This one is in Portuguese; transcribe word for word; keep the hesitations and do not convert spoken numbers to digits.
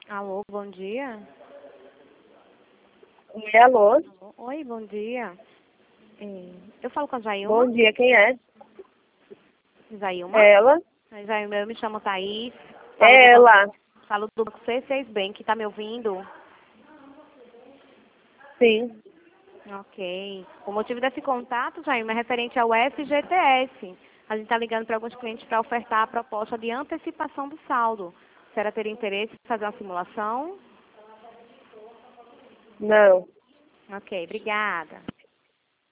Alô, bom dia. Oi, alô? Oi, bom dia. É, eu falo com a Jailma. Bom dia, quem é? Jailma? Ela? Jailma, eu me chamo Thaís. Falo É do, ela. falo do Banco C seis Bank, tá me ouvindo? Sim. Ok. O motivo desse contato, Jailma, é referente ao F G T S. A gente está ligando para alguns clientes para ofertar a proposta de antecipação do saldo. A senhora teria interesse em fazer uma simulação? Não. Ok, obrigada.